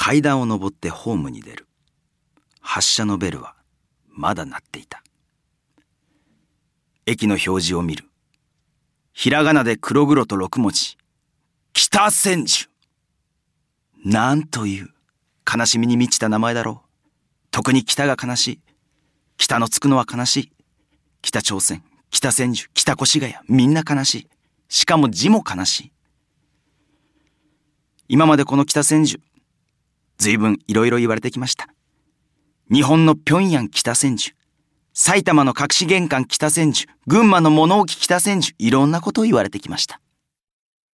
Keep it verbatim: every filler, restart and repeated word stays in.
階段を上ってホームに出る。発車のベルはまだ鳴っていた。駅の表示を見る。ひらがなで黒々と六文字。北千住。なんという悲しみに満ちた名前だろう。特に北が悲しい。北のつくのは悲しい。北朝鮮、北千住、北越谷、みんな悲しい。しかも字も悲しい。今までこの北千住、ずいぶんいろいろ言われてきました。日本の平壌北千住、埼玉の隠し玄関北千住、群馬の物置北千住、いろんなことを言われてきました。